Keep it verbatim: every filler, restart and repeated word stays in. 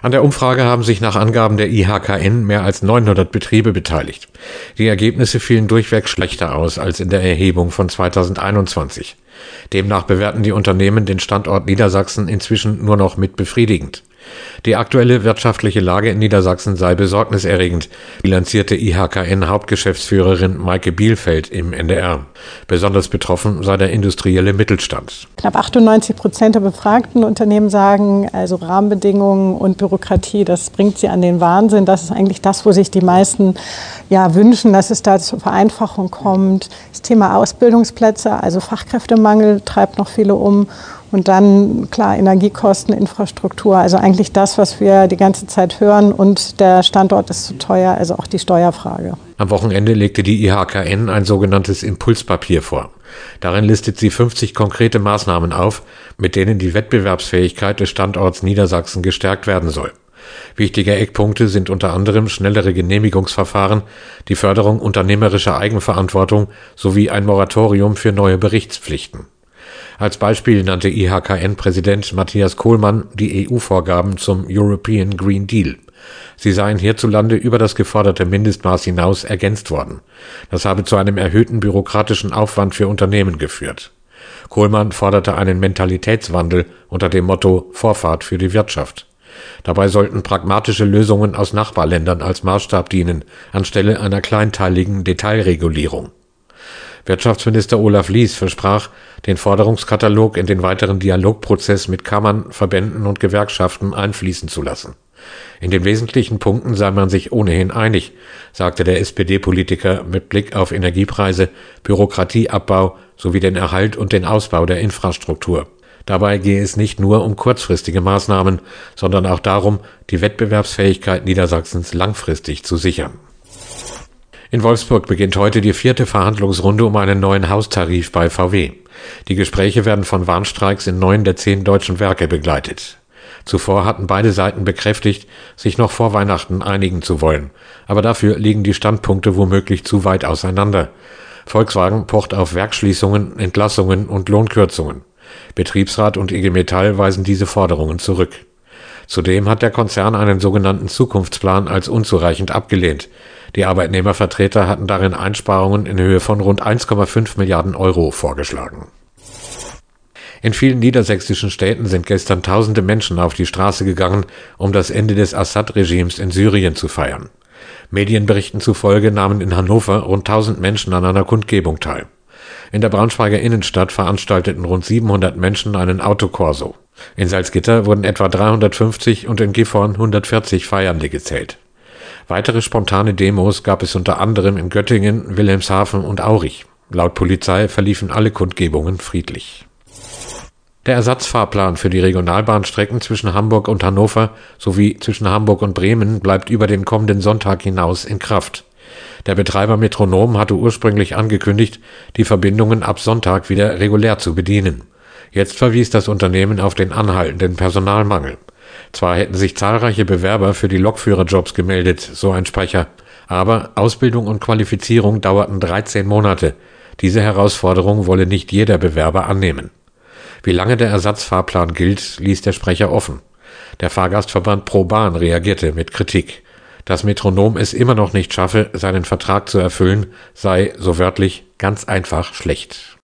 An der Umfrage haben sich nach Angaben der I H K N mehr als neunhundert Betriebe beteiligt. Die Ergebnisse fielen durchweg schlechter aus als in der Erhebung von zweitausendeinundzwanzig. Demnach bewerten die Unternehmen den Standort Niedersachsen inzwischen nur noch mit befriedigend. Die aktuelle wirtschaftliche Lage in Niedersachsen sei besorgniserregend, bilanzierte I H K N-Hauptgeschäftsführerin Maike Bielfeld im N D R. Besonders betroffen sei der industrielle Mittelstand. Knapp achtundneunzig Prozent der befragten Unternehmen sagen, also Rahmenbedingungen und Bürokratie, das bringt sie an den Wahnsinn. Das ist eigentlich das, wo sich die meisten ja, wünschen, dass es da zur Vereinfachung kommt. Das Thema Ausbildungsplätze, also Fachkräftemangel, treibt noch viele um. Und dann, klar, Energiekosten, Infrastruktur, also eigentlich das, was wir die ganze Zeit hören. Und der Standort ist zu teuer, also auch die Steuerfrage. Am Wochenende legte die I H K N ein sogenanntes Impulspapier vor. Darin listet sie fünfzig konkrete Maßnahmen auf, mit denen die Wettbewerbsfähigkeit des Standorts Niedersachsen gestärkt werden soll. Wichtige Eckpunkte sind unter anderem schnellere Genehmigungsverfahren, die Förderung unternehmerischer Eigenverantwortung sowie ein Moratorium für neue Berichtspflichten. Als Beispiel nannte I H K N-Präsident Matthias Kohlmann die E U-Vorgaben zum European Green Deal. Sie seien hierzulande über das geforderte Mindestmaß hinaus ergänzt worden. Das habe zu einem erhöhten bürokratischen Aufwand für Unternehmen geführt. Kohlmann forderte einen Mentalitätswandel unter dem Motto Vorfahrt für die Wirtschaft. Dabei sollten pragmatische Lösungen aus Nachbarländern als Maßstab dienen, anstelle einer kleinteiligen Detailregulierung. Wirtschaftsminister Olaf Lies versprach, den Forderungskatalog in den weiteren Dialogprozess mit Kammern, Verbänden und Gewerkschaften einfließen zu lassen. In den wesentlichen Punkten sei man sich ohnehin einig, sagte der S P D-Politiker mit Blick auf Energiepreise, Bürokratieabbau sowie den Erhalt und den Ausbau der Infrastruktur. Dabei gehe es nicht nur um kurzfristige Maßnahmen, sondern auch darum, die Wettbewerbsfähigkeit Niedersachsens langfristig zu sichern. In Wolfsburg beginnt heute die vierte Verhandlungsrunde um einen neuen Haustarif bei V W. Die Gespräche werden von Warnstreiks in neun der zehn deutschen Werke begleitet. Zuvor hatten beide Seiten bekräftigt, sich noch vor Weihnachten einigen zu wollen. Aber dafür liegen die Standpunkte womöglich zu weit auseinander. Volkswagen pocht auf Werksschließungen, Entlassungen und Lohnkürzungen. Betriebsrat und I G Metall weisen diese Forderungen zurück. Zudem hat der Konzern einen sogenannten Zukunftsplan als unzureichend abgelehnt. Die Arbeitnehmervertreter hatten darin Einsparungen in Höhe von rund eins Komma fünf Milliarden Euro vorgeschlagen. In vielen niedersächsischen Städten sind gestern tausende Menschen auf die Straße gegangen, um das Ende des Assad-Regimes in Syrien zu feiern. Medienberichten zufolge nahmen in Hannover rund tausend Menschen an einer Kundgebung teil. In der Braunschweiger Innenstadt veranstalteten rund siebenhundert Menschen einen Autokorso. In Salzgitter wurden etwa dreihundertfünfzig und in Gifhorn hundertvierzig Feiernde gezählt. Weitere spontane Demos gab es unter anderem in Göttingen, Wilhelmshaven und Aurich. Laut Polizei verliefen alle Kundgebungen friedlich. Der Ersatzfahrplan für die Regionalbahnstrecken zwischen Hamburg und Hannover sowie zwischen Hamburg und Bremen bleibt über den kommenden Sonntag hinaus in Kraft. Der Betreiber Metronom hatte ursprünglich angekündigt, die Verbindungen ab Sonntag wieder regulär zu bedienen. Jetzt verwies das Unternehmen auf den anhaltenden Personalmangel. Zwar hätten sich zahlreiche Bewerber für die Lokführerjobs gemeldet, so ein Sprecher, aber Ausbildung und Qualifizierung dauerten dreizehn Monate. Diese Herausforderung wolle nicht jeder Bewerber annehmen. Wie lange der Ersatzfahrplan gilt, ließ der Sprecher offen. Der Fahrgastverband ProBahn reagierte mit Kritik. Dass Metronom es immer noch nicht schaffe, seinen Vertrag zu erfüllen, sei, so wörtlich, ganz einfach schlecht.